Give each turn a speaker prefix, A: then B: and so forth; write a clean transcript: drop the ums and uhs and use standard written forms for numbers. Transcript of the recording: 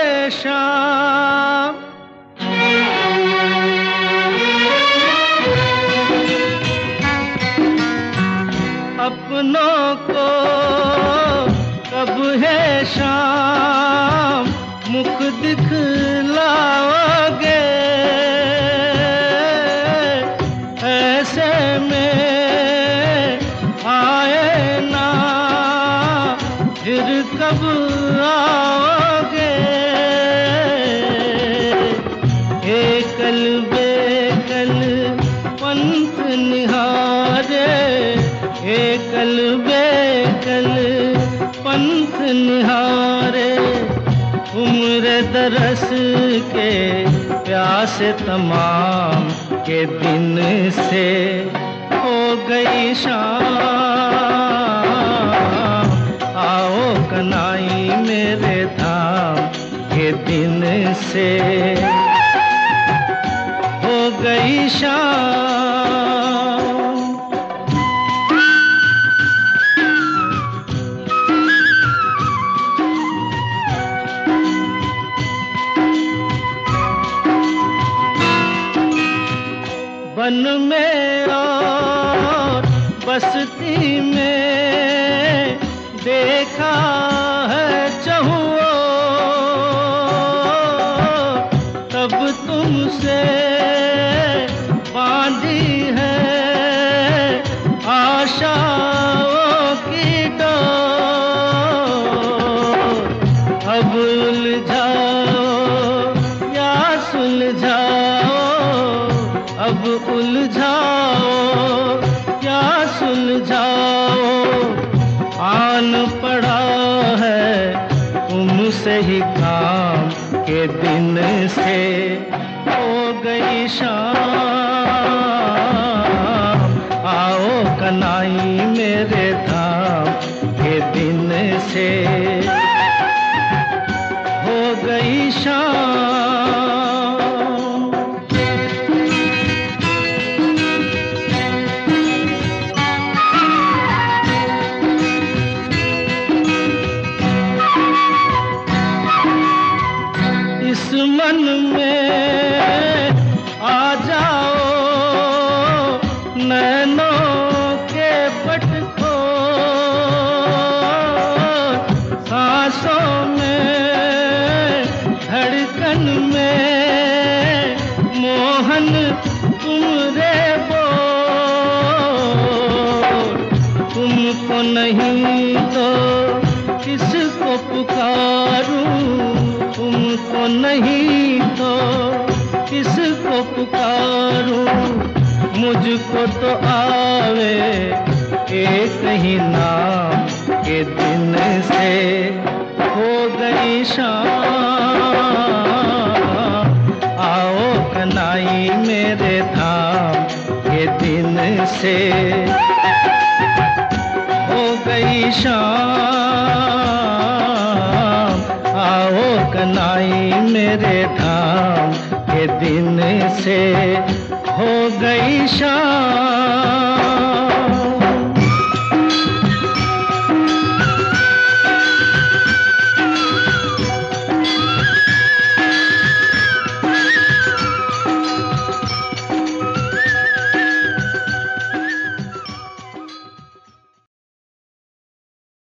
A: शाम। अपनों को कब है शाम मुख दिखलाओगे, ऐसे में आए ना फिर कब आओगे। एकल बेकल पंथ निहारे, एकल बेकल पंथ निहारे, उम्र दरस के प्यास तमाम के दिन से हो गई शाम। आओ कनाई मेरे धाम के दिन से हो गई शाम। वन में और बस्ती में देखा है चहुओ, तब तुमसे बांधी है आशाओं की डोर। अब उलझाओ या सुलझाओ, अब उलझाओ क्या सुलझाओ, आन पड़ा है तुमसे ही काम के दिन से हो गई शाम। आओ कनाई मेरे धाम के दिन से हो गई शाम। इस मन में आ जाओ नैनों के पट खोल, सांसों में धड़कन में मोहन तुम रे बोल। तुमको नहीं तो किसको पुकारूं, तुमको नहीं तो किसको पुकारूं, मुझको तो आवे एक ही नाम के दिन से हो गई शाम। आओ कनाई मेरे धाम के दिन से हो गई शाम। आओ कनाई मेरे धाम के दिन से हो गई शाम।